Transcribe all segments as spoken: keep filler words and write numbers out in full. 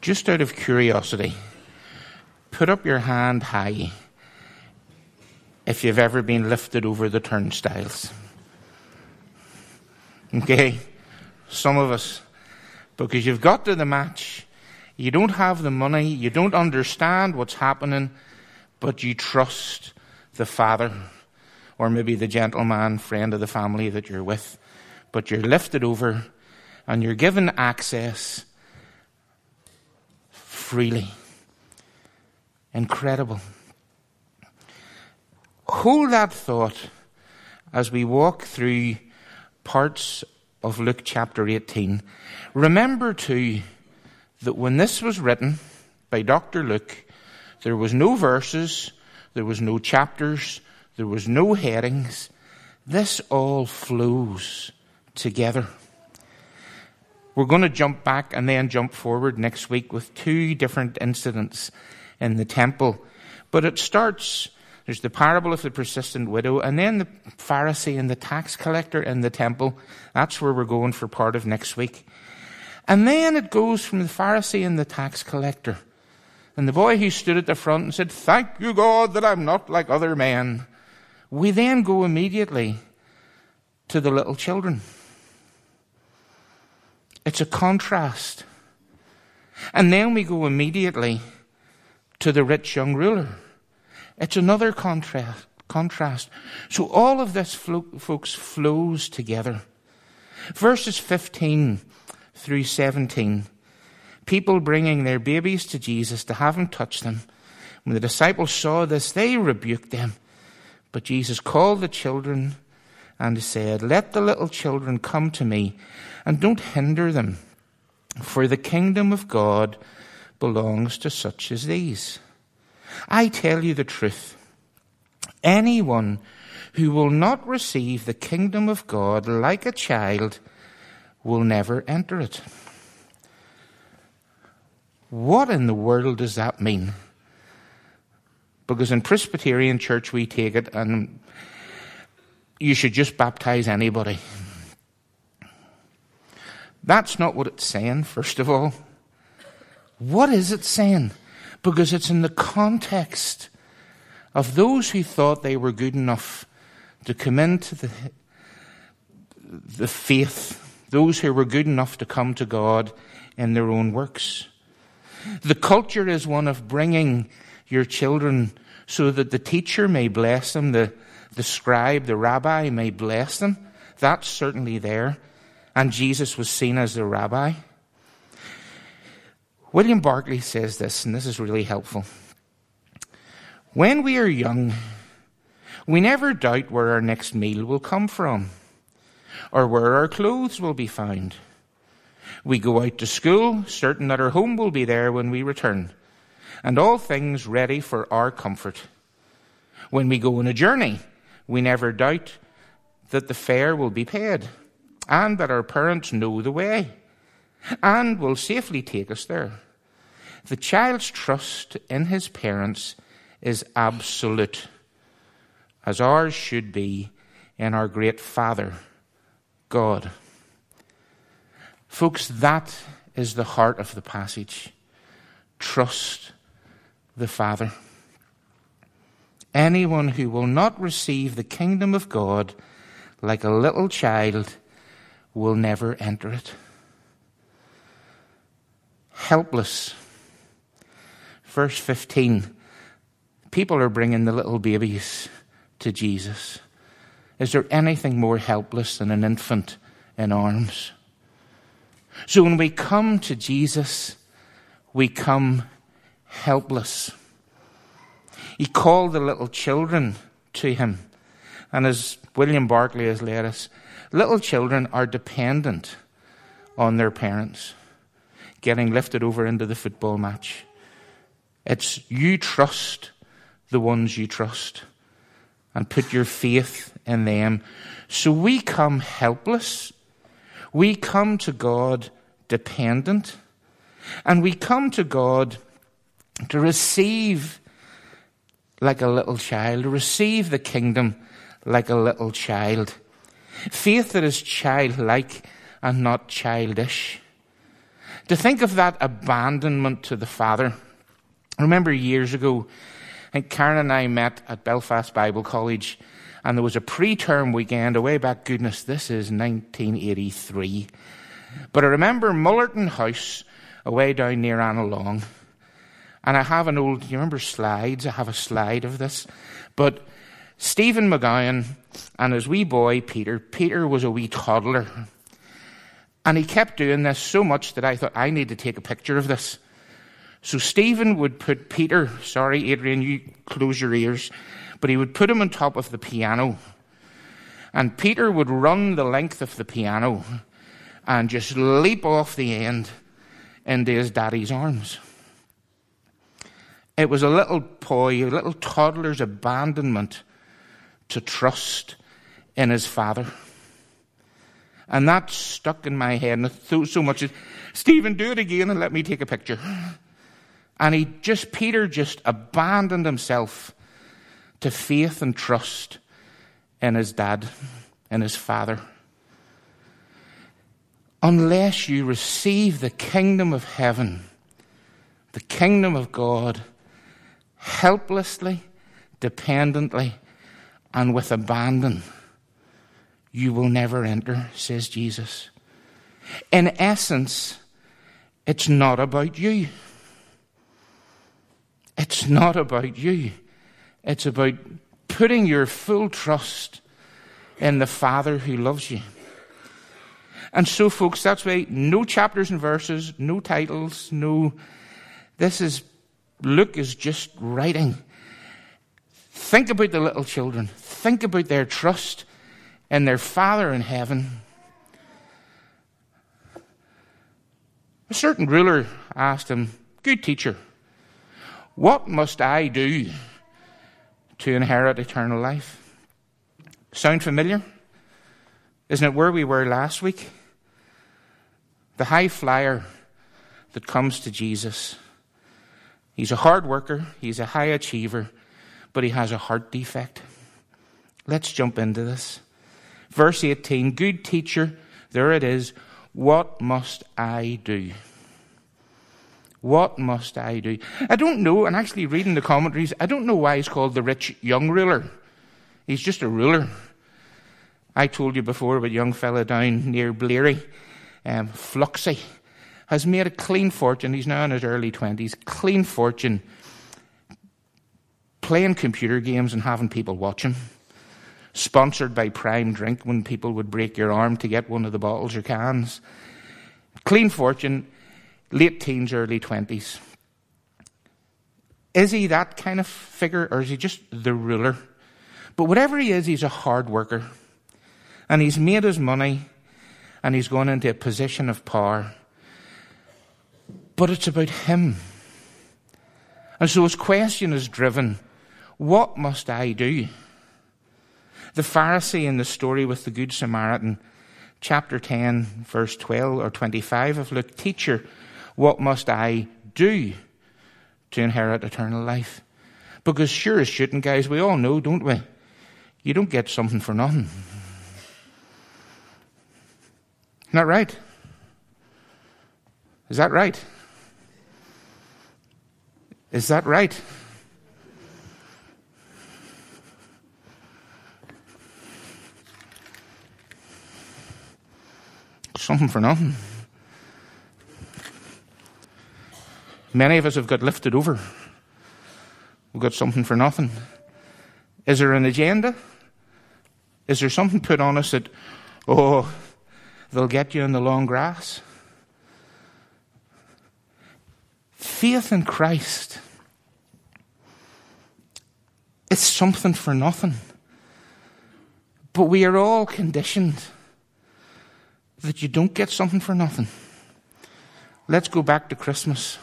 just out of curiosity, put up your hand high if you've ever been lifted over the turnstiles. Okay? Some of us. Because you've got to the match, you don't have the money, you don't understand what's happening, but you trust the father, or maybe the gentleman, friend of the family that you're with. But you're lifted over, and you're given access freely. Incredible. Hold that thought as we walk through parts of Luke chapter eighteen. Remember too that when this was written by Doctor Luke, there was no verses, there was no chapters, there was no headings. This all flows together. We're going to jump back and then jump forward next week with two different incidents in the temple. But it starts, there's the parable of the persistent widow, and then the Pharisee and the tax collector in the temple. That's where we're going for part of next week. And then it goes from the Pharisee and the tax collector. And the boy who stood at the front and said, "Thank you, God, that I'm not like other men." We then go immediately to the little children. It's a contrast. And then we go immediately to the rich young ruler. It's another contrast. contrast. So all of this, folks, flows together. Verses fifteen through seventeen. People bringing their babies to Jesus to have him touch them. When the disciples saw this, they rebuked them. But Jesus called the children and said, "Let the little children come to me, and don't hinder them, for the kingdom of God belongs to such as these. I tell you the truth, anyone who will not receive the kingdom of God like a child will never enter it." What in the world does that mean? Because in Presbyterian Church we take it and you should just baptize anybody. That's not what it's saying, first of all. What is it saying? Because it's in the context of those who thought they were good enough to come into the, the faith, those who were good enough to come to God in their own works. The culture is one of bringing your children so that the teacher may bless them, the, the scribe, the rabbi may bless them. That's certainly there. And Jesus was seen as the rabbi. William Barclay says this, and this is really helpful. When we are young, we never doubt where our next meal will come from, or where our clothes will be found. We go out to school, certain that our home will be there when we return, and all things ready for our comfort. When we go on a journey, we never doubt that the fare will be paid, and that our parents know the way, and will safely take us there. The child's trust in his parents is absolute, as ours should be in our great Father, God. Folks, that is the heart of the passage. Trust the Father. Anyone who will not receive the kingdom of God like a little child will never enter it. Helpless. Verse fifteen. People are bringing the little babies to Jesus. Is there anything more helpless than an infant in arms? So when we come to Jesus, we come helpless. He called the little children to him. And as William Barclay has led us, little children are dependent on their parents, getting lifted over into the football match. It's you trust the ones you trust and put your faith in them. So we come helpless. We come to God dependent. And we come to God to receive like a little child, to receive the kingdom like a little child. Faith that is childlike and not childish. To think of that abandonment to the Father. I remember years ago, I think Karen and I met at Belfast Bible College, and there was a pre-term weekend away back, goodness, this is nineteen eighty-three. But I remember Mullerton House, away down near Annalong. And I have an old, you remember slides? I have a slide of this. But Stephen McGowan and his wee boy, Peter, Peter was a wee toddler. And he kept doing this so much that I thought, I need to take a picture of this. So Stephen would put Peter, sorry Adrian, you close your ears, but he would put him on top of the piano. And Peter would run the length of the piano and just leap off the end into his daddy's arms. It was a little boy, a little toddler's abandonment to trust in his father. And that stuck in my head, and it so much, Stephen, do it again and let me take a picture. And he just, Peter just abandoned himself to faith and trust in his dad, in his father. Unless you receive the kingdom of heaven, the kingdom of God, helplessly, dependently, and with abandon, you will never enter, says Jesus. In essence, it's not about you. It's not about you. It's about putting your full trust in the Father who loves you. And so, folks, that's why no chapters and verses, no titles, no... This is... Luke is just writing. Think about the little children. Think about their trust in their Father in heaven. A certain ruler asked him, "Good teacher, what must I do to inherit eternal life?" Sound familiar? Isn't it where we were last week? The high flyer that comes to Jesus. He's a hard worker, he's a high achiever, but he has a heart defect. Let's jump into this. Verse eighteen, "Good teacher," there it is, "what must I do?" What must I do? I don't know, and actually reading the commentaries, I don't know why he's called the rich young ruler. He's just a ruler. I told you before about a young fella down near Bleary, um, Fluxy, has made a clean fortune. He's now in his early twenties. Clean fortune playing computer games and having people watch him. Sponsored by Prime Drink when people would break your arm to get one of the bottles or cans. Clean fortune, late teens, early twenties. Is he that kind of figure, or is he just the ruler? But whatever he is, he's a hard worker. And he's made his money, and he's gone into a position of power. But it's about him. And so his question is driven, what must I do? The Pharisee in the story with the Good Samaritan, chapter ten, verse twelve or twenty-five of Luke, "Teacher, what must I do to inherit eternal life?" Because sure as shooting, guys, we all know, don't we? You don't get something for nothing. Isn't that right? Is that right? Is that right? Something for nothing. Many of us have got lifted over. We've got something for nothing. Is there an agenda? Is there something put on us that, oh, they'll get you in the long grass? Faith in Christ, it's something for nothing. But we are all conditioned that you don't get something for nothing. Let's go back to Christmas.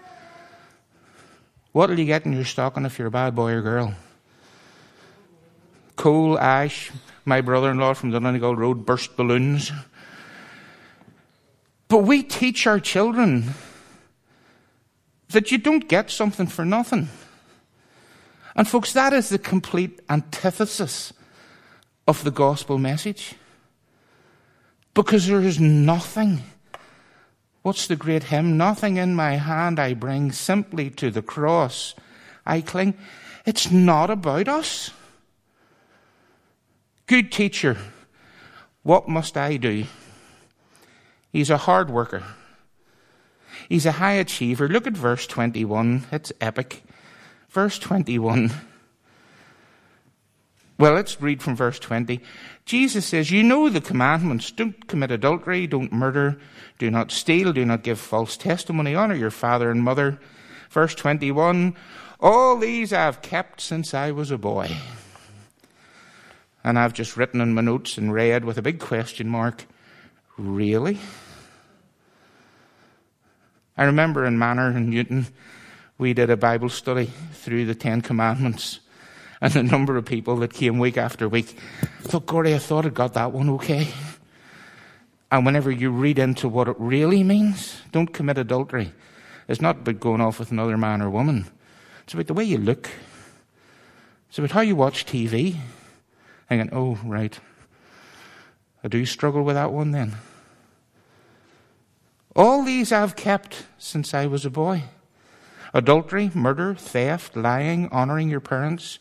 What will you get in your stocking if you're a bad boy or girl? Coal, ash, my brother-in-law from the Donegal Road, burst balloons. But we teach our children that you don't get something for nothing. And folks, that is the complete antithesis of the gospel message. Because there is nothing. What's the great hymn? Nothing in my hand I bring, simply to the cross I cling. It's not about us. Good teacher, what must I do? He's a hard worker. He's a high achiever. Look at verse twenty-one. It's epic. Verse twenty-one. Well, let's read from verse twenty. Jesus says, you know the commandments. Don't commit adultery, don't murder, do not steal, do not give false testimony, honor your father and mother. Verse twenty-one, all these I've kept since I was a boy. And I've just written in my notes and read with a big question mark, really? I remember in Manor in Newton, we did a Bible study through the Ten Commandments. And the number of people that came week after week thought, Gordy, I thought I got that one okay. And whenever you read into what it really means, don't commit adultery. It's not about going off with another man or woman. It's about the way you look. It's about how you watch T V. Thinking, oh, right. I do struggle with that one then. All these I've kept since I was a boy. Adultery, murder, theft, lying, honoring your parents.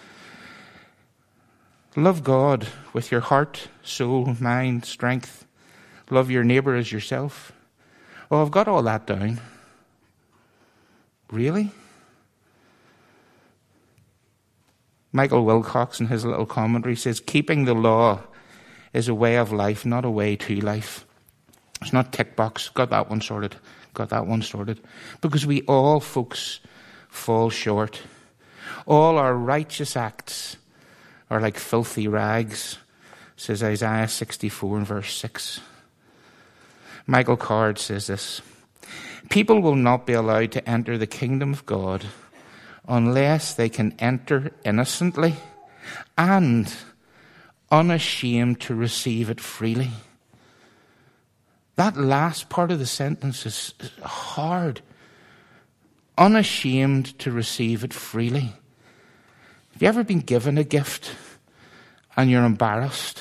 Love God with your heart, soul, mind, strength. Love your neighbour as yourself. Oh, I've got all that down. Really? Michael Wilcox in his little commentary says, keeping the law is a way of life, not a way to life. It's not tick box. Got that one sorted. Got that one sorted. Because we all, folks, fall short. All our righteous acts are like filthy rags, says Isaiah sixty-four and verse six. Michael Card says this, people will not be allowed to enter the kingdom of God unless they can enter innocently and unashamed to receive it freely. That last part of the sentence is hard. Unashamed to receive it freely. Have you ever been given a gift and you're embarrassed?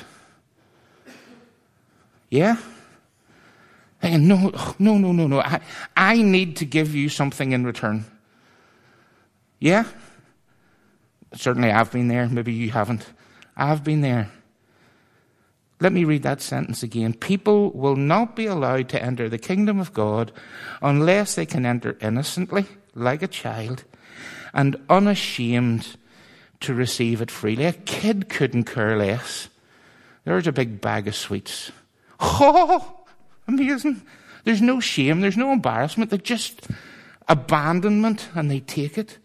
Yeah? Thinking, no, no, no, no, no. I, I need to give you something in return. Yeah? Certainly I've been there. Maybe you haven't. I've been there. Let me read that sentence again. People will not be allowed to enter the kingdom of God unless they can enter innocently, like a child, and unashamed to receive it freely. A kid couldn't care less. There's a big bag of sweets. Oh, amazing. There's no shame. There's no embarrassment. They're just abandonment, and they take it.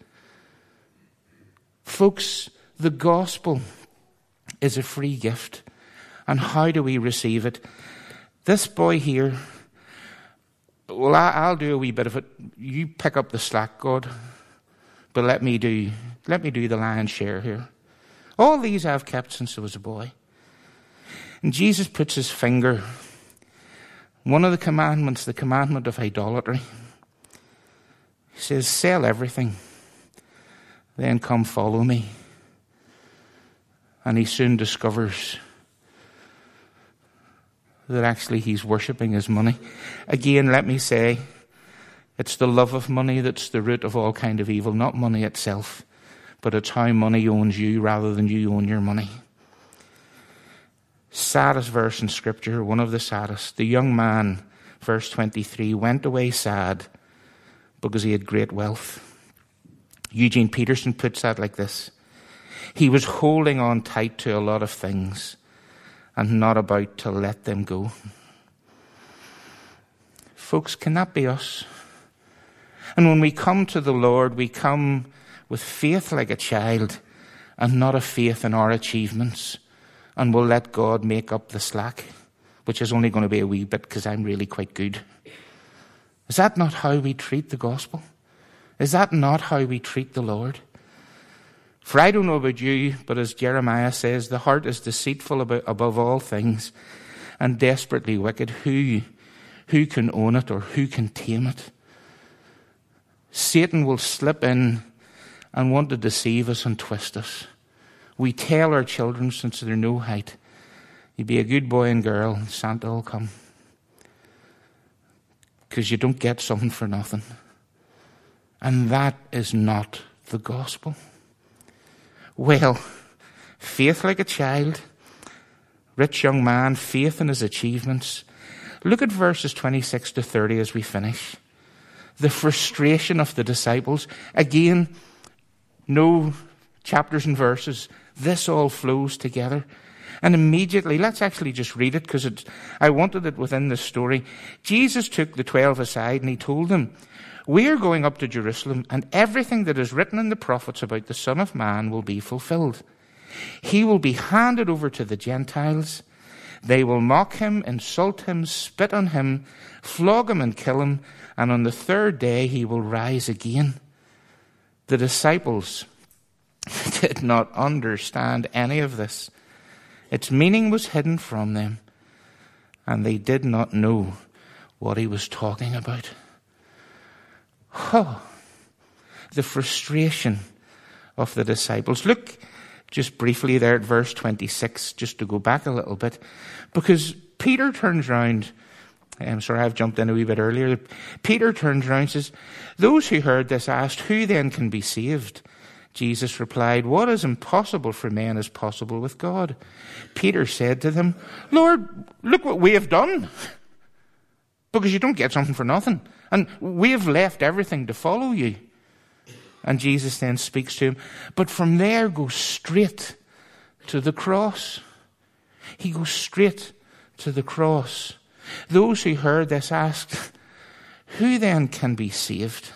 Folks, the gospel is a free gift. And how do we receive it? This boy here, well, I, I'll do a wee bit of it. You pick up the slack, God. But let me do, let me do the lion's share here. All these I've kept since I was a boy. And Jesus puts his finger, one of the commandments, the commandment of idolatry. He says, sell everything, then come follow me. And he soon discovers that actually he's worshipping his money. Again, let me say, it's the love of money that's the root of all kind of evil, not money itself, but it's how money owns you rather than you own your money. Saddest verse in Scripture, one of the saddest. The young man, verse twenty-three, went away sad because he had great wealth. Eugene Peterson puts that like this. He was holding on tight to a lot of things and not about to let them go. Folks, can that be us? And when we come to the Lord, we come with faith like a child and not a faith in our achievements, and we'll let God make up the slack, which is only going to be a wee bit because I'm really quite good. Is that not how we treat the gospel? Is that not how we treat the Lord? For I don't know about you, but as Jeremiah says, the heart is deceitful about, above all things and desperately wicked. Who, who can own it or who can tame it? Satan will slip in and want to deceive us and twist us. We tell our children since they're no height, you be a good boy and girl, Santa will come. because you don't get something for nothing. And that is not the gospel. Well, faith like a child, rich young man, faith in his achievements. Look at verses twenty-six to thirty as we finish. The frustration of the disciples. Again, no chapters and verses. This all flows together. And immediately, let's actually just read it because I wanted it within this story. Jesus took the twelve aside and he told them, "We are going up to Jerusalem, and everything that is written in the prophets about the Son of Man will be fulfilled. He will be handed over to the Gentiles. They will mock him, insult him, spit on him, flog him and kill him, and on the third day he will rise again." The disciples did not understand any of this. Its meaning was hidden from them, and they did not know what he was talking about. Oh, the frustration of the disciples. Look just briefly there at verse twenty-six, just to go back a little bit, because Peter turns round. I'm sorry, I've jumped in a wee bit earlier. Peter turns around and says, "Those who heard this asked, 'Who then can be saved?' Jesus replied, 'What is impossible for men is possible with God.' Peter said to them, 'Lord, look what we have done.'" Because you don't get something for nothing. And we have left everything to follow you. And Jesus then speaks to him. But from there goes straight to the cross. He goes straight to the cross. Those who heard this asked, "Who then can be saved?"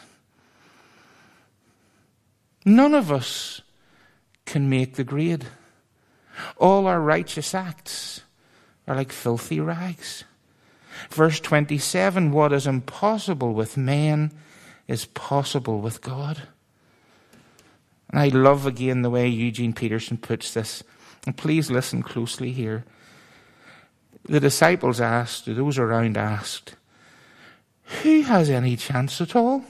None of us can make the grade. All our righteous acts are like filthy rags. Verse twenty-seven, what is impossible with men is possible with God. And I love again the way Eugene Peterson puts this. And please listen closely here. The disciples asked, or those around asked, "Who has any chance at all?"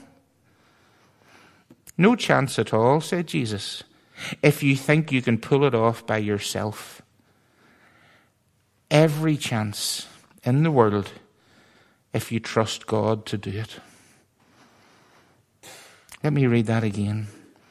"No chance at all," said Jesus, "if you think you can pull it off by yourself. Every chance in the world if you trust God to do it." Let me read that again.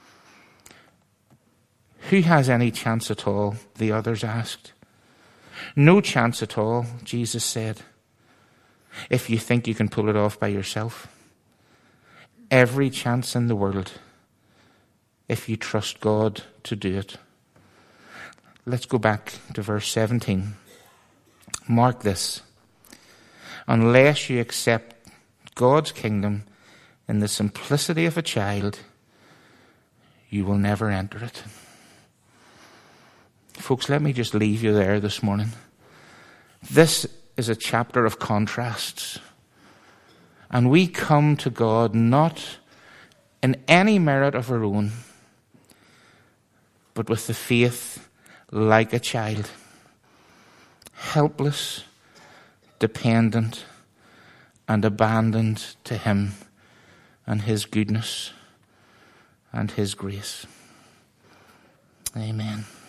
"Who has any chance at all?" the others asked. "No chance at all," Jesus said, "if you think you can pull it off by yourself. Every chance in the world if you trust God to do it." Let's go back to verse seventeen. Mark this. "Unless you accept God's kingdom in the simplicity of a child, you will never enter it." Folks, let me just leave you there this morning. This is a chapter of contrasts. And we come to God not in any merit of our own, but with the faith like a child. Helpless, dependent, and abandoned to him and his goodness and his grace. Amen.